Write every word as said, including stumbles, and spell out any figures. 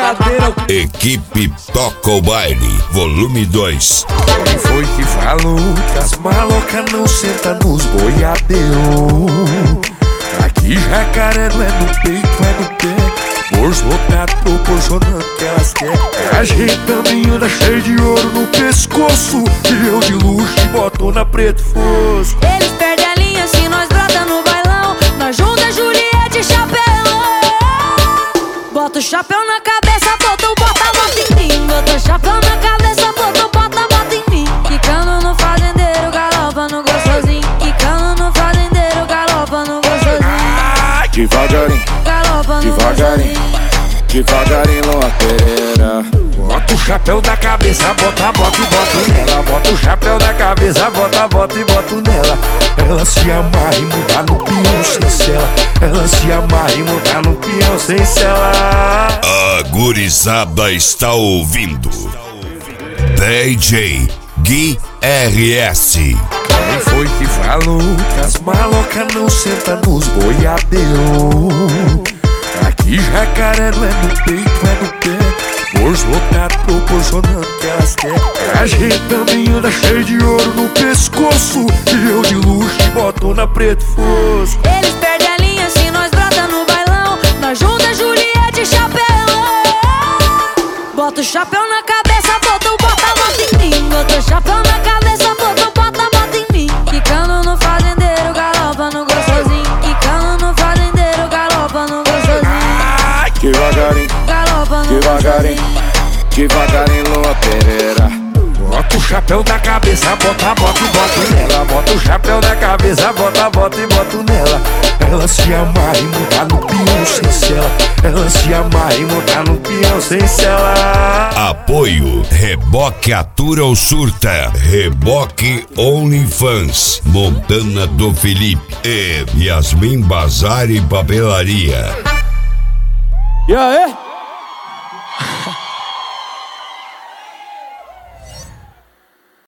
brincadeira. Equipe Toca o Baile, volume dois. Quem foi que falou que as malocas não sentam nos boiadeiros? Aqui jacaré não é no peito, é no pé. Bolso lotado proporcionando o que elas querem. A gente também anda cheio de ouro no pescoço, e eu de luxo e botona preto fosco. Eles perdem a linha se nós brota no bailão. Nós junta Juliette e chapelão. Bota o chapéu na cabeça, bota o bota, bota em mim. Bota o chapéu na cabeça, bota o bota, bota em mim. Quicando no fazendeiro, galopa no gostosinho. Quicando no fazendeiro, galopa no gostosinho. Devagarinho, Galopa no devagarinho, gostosinho. devagarinho, Lua Pereira. Bota o chapéu da cabeça, bota, bota e bota nela. Bota o chapéu da cabeça, bota, bota e bota nela. Ela se amarra e muda no peão sem cela. Ela se amarra e muda no peão sem cela. A gurizada está ouvindo D J Gui R S. Quem foi que falou que as malocas não sentam nos boiadeiros? Aqui jacaré não é no peito, é no pé. Bolso lotado proporcionando o que elas querem. A gente também anda cheio de ouro no pescoço, e eu de luxo e botona preto fosco. Eles perdem a linha se nós brota no bailão. Nós junta Juliette e chapelão. Bota o chapéu na cabeça, bota o bota, bota em mim. Bota o chapéu na cabeça, bota o bota, bota em mim. Quicando no fazendeiro, galopa no gostosinho. Quicando no fazendeiro, galopa no gostosinho. Devagarinho, Galopa no devagarinho, gostosinho. devagarinho, Lua Pereira. Bota o chapéu da cabeça, bota, bota e bota nela. Bota o chapéu da cabeça, bota, bota e bota nela. Ela se amarra e muda no peão sem cela. Ela se amarra e muda no peão sem cela. Apoio Reboque Atura ou Surta, Reboque OnlyFans, Montana do Felipe e Yasmin Bazar e Papelaria. E aí?